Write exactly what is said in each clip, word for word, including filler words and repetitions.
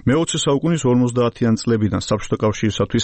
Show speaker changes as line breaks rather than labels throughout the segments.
მეოცე საუკუნის ორმოცდაათიან წლებიდან საბჭოთა კავშირისათვის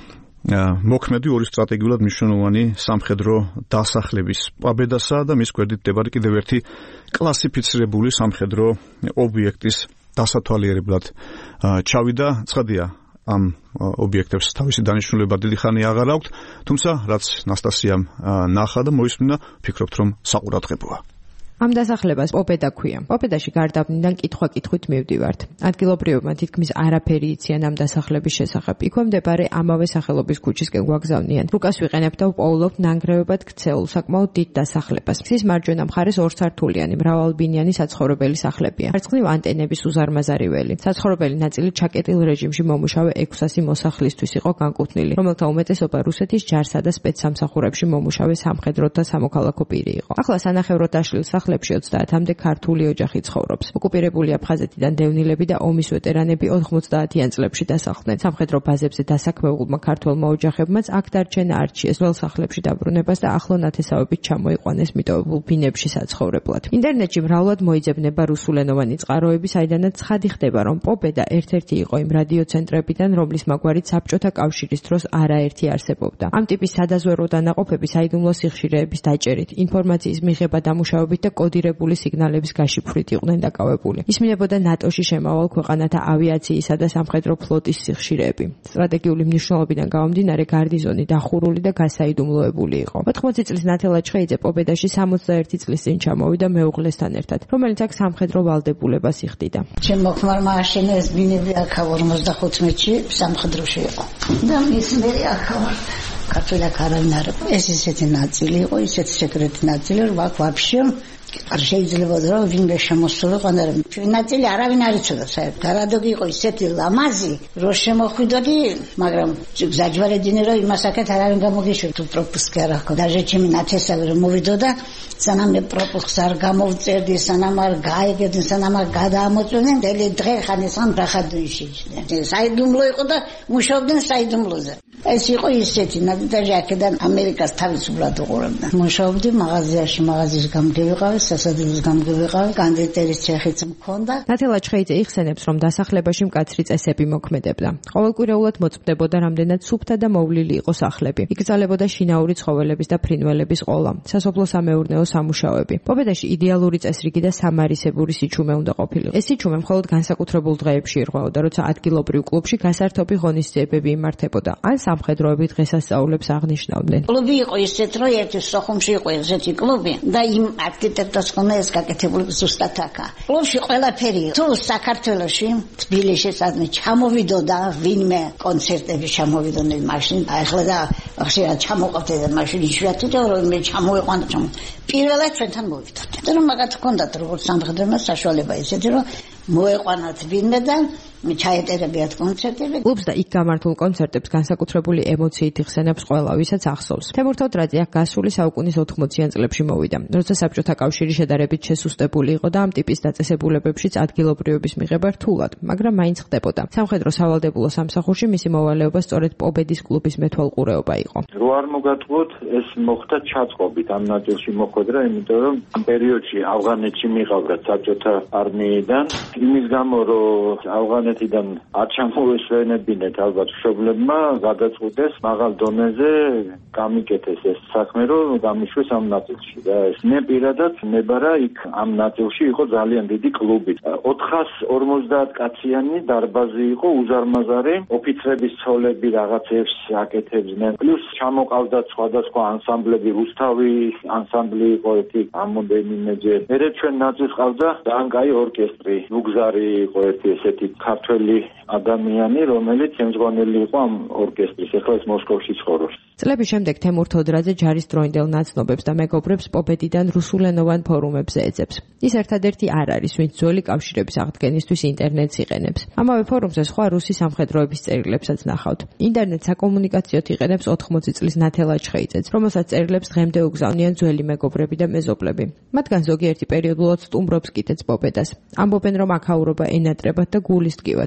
მოქმედი ორი სტრატეგიულად მნიშვნელოვანი სამხედრო დასახლების პაბედასა და მის გვერდით მდებარე კიდევ ერთი კლასიფიცირებული სამხედრო ობიექტის დასათვალიერებლად ჩავიდა. ცხადია, ამ ობიექტებს თავისი დანიშნულება დიდი ხანი აღარ აქვთ, თუმცა რაც ნასტასიამ ნახა და მოისმინა, ვფიქრობთ, რომ საყურადღებოა.
ამ დასახლებას პოპედა ქვია. პოპედაში გარდაბნიდან კითხვა-კითხვით მივდივართ. ადგილობრივებმა თითქმის არაფერი იციან ამ დასახლების შესახებ. იქვე მდებარე ამავე სახელობის ქუჩისკენ გვაგზავნიან. რუკას ვიყენებთ და ვპოულობთ ნანგრევებად ქცეულ საკმაოდ დიდ დასახლებას. გზის მარჯვენა მხარეს ორსართულიანი მრავალბინიანი საცხოვრებელი სახლებია. მარცხნივ ანტენების უზარმაზარი ველი. საცხოვრებელი ნაწილი ჩაკეტილ რეჟიმში მომუშავე ექვსასი მოსახლისთვის იყო განკუთვნილი, რომელთა უმეტესობა რუსეთის ჯარსა და სპეცსამსახურებში მომუშავე სამხედრო და სამოქალაქო პირი იყო. ახლა სანახევროდ დაშლილ სახლებში ოცდაათამდე ქართული ოჯახი ცხოვრობს. ოკუპირებული აფხაზეთიდან დევნილები და ომის ვეტერანები ოცდაათიან წლებში დასახლდნენ. სამხედრო ბაზებზე დასაქმებულმა ქართველმა ოჯახებმაც აქ დარჩენა არჩიეს ძველ სახლებში დაბრუნებას და ახლო ნათესავებით ჩამოიყვანეს მიტოვებულ ბინებში საცხოვრებლად. ინტერნეტში მრავლად მოიძებნება რუსულენოვანი წყაროები, საიდანაც ცხადი ხდება, რომ პოპედა ერთ-ერთი იყო იმ რადიოცენტრებიდან, რომლის მაგვარით საბჭოთა კავშირის დროს არაერთი არსებობდა. ამ ტიპის სადაზვერვო დანაყოფები საიდუმლო სიხშირეების დაჭერით, ინფორმაციის მიღება დამუშავებით და კოდირებული სიგნალების გაშიფვრით იყვნენ დაკავებული. ისმინებოდა ნატოში შემავალ ქვეყანათა ავიაციისა და სამხედრო ფლოტის სიხშირეები. სტრატეგიული მნიშვნელობიდან გამომდინარე გარნიზონი დახურული და გასაიდუმლოებული იყო. ოთხმოცი წლის ნათელა ჩხეიძე პოპედაში სამოცდაერთი წლის წინ ჩამოვიდა მეუღლესთან ერთად, რომელიც აქ სამხედრო ვალდებულებას იხდიდა.
ჩემო ქმარმა აშენეს ბინები აქ ორმოცდახუთი წლში სამხედროში იყო. და მის მერე აქ ქართული არავინ არ იყო. ეს ისეთი ნაწილი იყო, ისეთი სეკრეტი ნაწილი, რომ აქ ვაფშე არ შეიძლება რომ ვინმე შემოსულიყო და ჩვენი ნაწილი არავინ არ იცოდა საერთოდ. გარადოგი იყო ისეთი ლამაზი, რომ შემოხვიდოდი, მაგრამ ზაჯვარედინე რომ იმასაკეთ არავინ გამოგიშვი თუ პროპუსკი არ აქვს. დაჟე ჩემი ნათესავი რომ მოვიდოდა, სანამ მე პროპუსკს არ გამოვწერდი, სანამ არ გაიგებდი, სანამ არ გადაამოწმდნენ, დელი დღე ხანესან ბრახადუიში. საიდუმლო იყო და მუშაობდნენ საიდუმლოზე. ეს იყო ისეთი ნადაჟე აქედან ამერიკას თავისუფლად უყურებდა. მუშაობდი მაღაზიაში, მაღაზიის გამგევიყავი, სასადილოს გამგევიყავი, კანდიდატის ჩეხიც მქონდა.
ნათელა ჩხეიძე იხსენებს, რომ დასახლებაში მკაცრი წესები მოქმედებდა. ყოველკვირეულად მოწმდებოდა რამდენად სუფთა და მოვლილი იყო სახლები. იკრძალებოდა შინაური ცხოველების და ფრინველების ყოლა, სასოფლო-სამეურნეო სამუშაოები. პოპედაში იდეალური წესრიგი და სამარისებური სიჩუმე უნდა ყოფილიყო. ეს სიჩუმე მხოლოდ განსაკუთრებულ დღეებში ირღვეოდა, როცა ადგილობრივ კლუბში გასართობი ღონისძიებები იმართებოდა. ან სამხედროები დღესასწაულებს აღნიშნავდნენ.
კლუბი იყო ისეთ, რომ ერთი სოხუმში იყო ესეთი კლუბი და იმ არქიტექტორს ხომ ეს გაკეთებული ზუსტად აქა. კლუბში ყველაფერი თუ საქართველოში, თბილისში სადმე ჩამოვიდოდა ვინმე კონცერტები ჩამოვიდოდნენ მაშინ, ახლა და ხშირად ჩამოყავდა მაშინ იშვიათი და რომ მე ჩამოიყვანა ჩამ. პირველად ჩვენთან მოვიდოდა. და რომ მაგათ ჰქონდათ როგორც სამხედროებმა საშუალება ისეთი, რომ მოეყვანათ ვინმე და ჩაეტერებიათ კონცერტები.
კლუბს და იქ გამართულ კონცერტებს განსაკუთრებული ემოციით იხსენებს ყველა, ვისაც ახსოვს. თემურ თოდრაძე აქ გასული საუკუნის ოთხმოციან წლებში მოვიდა, როცა საბჭოთა კავშირი შედარებით შესუსტებული იყო და ამ ტიპის დაწესებულებებშიც ადგილობრივების მიღება რთულად, მაგრამ მაინც ხდებოდა. სამხედრო სავალდებულო სამსახურში მისი მოვალეობა სწორედ პოპედის კლუბის მეთვალყურეობა იყო.
რო არ მოგატყუოთ, ეს მოხდა ჩაწყობით ამ ნაწილში მოხვედრა, იმიტომ რომ ამ პერიოდში ავღანეთში მიყავდა საბჭოთა არმიიდან, იმის გამო რომ ავღანეთიდან არ ჩამოესვენებინეთ ალბათ მშობლებმა, გადაწყვიტეს მაღალ დონეზე გამიკეთეს ეს საქმე, რომ გამიშვეს ამ ნაწილში და ეს მე პირადად ნებარა იქ ამ ნაწილში იყო ძალიან დიდი კლუბი. ოთხას ორმოცდაათ კაციანი დარბაზი იყო, უზარმაზარი, ოფიცრების ცოლები რაღაცებს აკეთებდნენ. პლუს ჩამოყავდა სხვადასხვა ანსამბლები, რუსთავის ანსამბლი იყო ერთი ამოდენიმეჯერ. მერე ჩვენ ნაწილს ყავდა ძალიან კაი ორკესტრი, ნუგზარი იყო ერთი ესეთი ქართველი ადამიანი, რომელიც ემზღვანელი იყო ამ ორკესტრის, ახლა ეს მოსკოვში ცხოვრობს.
წლების შემდეგ თემურ თოდრაძე ჯარის დროინდელ ნაცნობებს და მეგობრებს პოპედიდან რუსულენოვან ფორუმებზე ეძებს. ის ერთადერთი არ არის, ვინც ძველი კავშირების აღდგენისთვის ინტერნეტს იყენებს. ამავე ფორუმზე სხვა რუსი სამხედროების წერილებსაც ნახავთ. ინტერნეტს საკომუნიკაციოდ იყენებს ოთხმოცი წლის ნათელა ჩხეიძეც, რომელსაც წერილებს დღემდე უგზავნიან ძველი მეგობრები და მეზობლები. მათგან ზოგიერთი პერიოდულად სტუმრობს კიდეც პოპედას. ამბობენ, რომ აქაურობა ენატრებათ და გულისტკივათ, როცა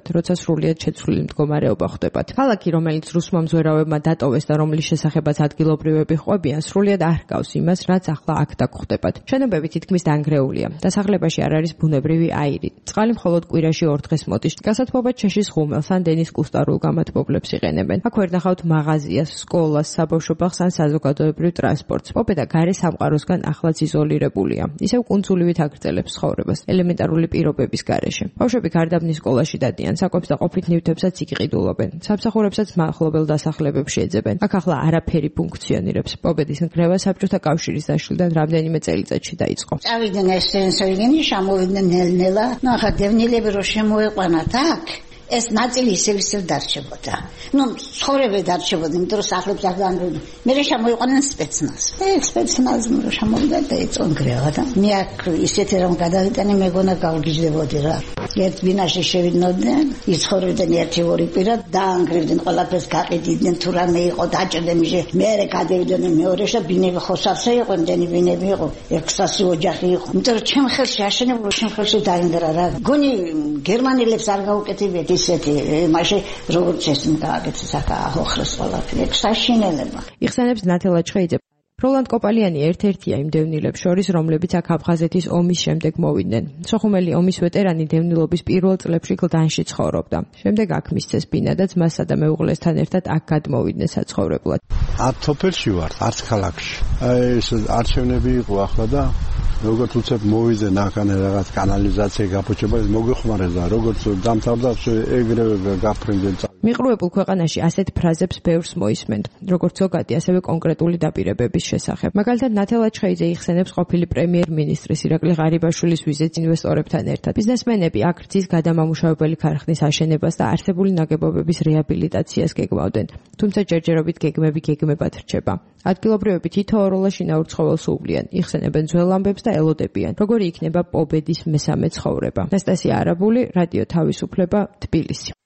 სრულიად შეცვლილი მდგომარეობა ხდებათ. ქალაქი, რომელიც რუსმა მზვერავებმა დატოვეს და რომლის შესახებაც ადგილობრივები ყვებიან, სრულიად არ ჰგავს იმას, რაც ახლა აქ დაგხვდებათ. შენობები თითქმის დანგრეულია. დასახლებაში არ არის ბუნებრივი აირი. წყალი მხოლოდ კვირაში ორ დღეს მოდის. გასათბობა ჩეშის ღუმელს ან დენის კუსტარულ გამათბობლებს იყენებენ. აქ ვერ ნახავთ მაღაზიას, სკოლას, საბავშვო ბაღს ან საზოგადოებრივ ტრანსპორტს. პოპედა გარე სამყაროსგან ახლაც იზოლირებულია. ისევ კუნძულივით აგრძელებს ცხოვრებას ელემენტარული პირობების გარეშე. ბავშვები გარდაბნის სკოლაში დადიან, საკვებს და ყოფით ნივთებსაც იყიდულობენ. სამსახურებსაც მახლობელ დასახლებებში ეძებენ. აქ ახლა არაფერი ფუნქციონირებს. პოპედის ნგრევა საბჭოთა კავშირის დაშლიდან რამდენიმე წელიწადში დაიწყო.
წავიდნენ ეს სენსორიგენი, შემოვიდნენ ნელ-ნელა. ნუ ახლა დევნილები რო შემოეყვანათ აქ, ეს ნაწილი ისევ ისევ დარჩებოდა. ნუ ცხოვრება დარჩებოდა, იმიტომ რომ სახლებს არ დაანგრევდნენ. მერე შემოიყვანენ სპეცნაზს. ეს სპეცნაზი რო შემოვიდა და ეწო ნგრევა და მე აქ ისეთი რომ გადავიტანე, მეგონა გავგიჟდებოდი რა. ერთ ბინაში შევიდნოდნენ, იცხოვრებდნენ ერთი ორი კვირა, დაანგრევდნენ ყველაფერს, გაყიდიდნენ თუ რამე იყო, დაჭერდნენ მიშე. მერე გადავიდნენ მეორეში და ბინები ხოსავსე იყო, იმდენი ბინები იყო, ექვსასი ოჯახი იყო. იმიტომ რომ ჩემ ხელში აშენებული, ჩემ ხელში დაინგრა რა. გონი გერმანელებს არ გაუკეთებიათ ისეთი, მაშინ როგორც ეს გააკეთეს აქ აოხრეს ყველაფერი, საშინელება.
იხსენებს ნათელა ჩხეიძე. როლანდ კოპალიანი ერთ-ერთია იმ დევნილებს შორის, რომლებიც აქ აფხაზეთის ომის შემდეგ მოვიდნენ. სოხუმელი ომის ვეტერანი დევნილობის პირველ წლებში გლდანში ცხოვრობდა. შემდეგ აქ მისცეს ბინა და ძმასა და მეუღლესთან ერთად აქ გადმოვიდნენ საცხოვრებლად.
ათ თოფელში ვარ, არც ქალაქში. აი ეს არჩევნები იყო ახლა და როგორც უცებ მოვიდნენ აქანე რაღაც კანალიზაცია გაფუჭება, ეს მოგეხმარეს და როგორც დამთავრდა ეგრევე გაფრინდნენ.
მიყრუებულ ქვეყანაში ასეთ ფრაზებს ბევრს მოისმენთ, როგორც ზოგადი, ასევე კონკრეტული დაპირებების შესახებ. მაგალითად, ნათელა ჩხეიძე იხსენებს ყოფილი პრემიერ-მინისტრის ირაკლი ღარიბაშვილის ვიზიტს ინვესტორებთან ერთად. ბიზნესმენები აქ რძის გადამამუშავებელი ქარხნის აშენებას და არსებული ნაგებობების რეაბილიტაციას გეგმავდნენ. თუმცა ჯერჯერობით გეგმები გეგმებად რჩება. ადგილობრივები თითოეულ შინაურ ცხოველს უვლიან, იხსენებენ ძველ ამბებს და ელოდებიან, როგორი იქნება პობედის მესამე ცხოვრება. ნასტასია არაბული, რადიო თავისუფლება, თბილისი.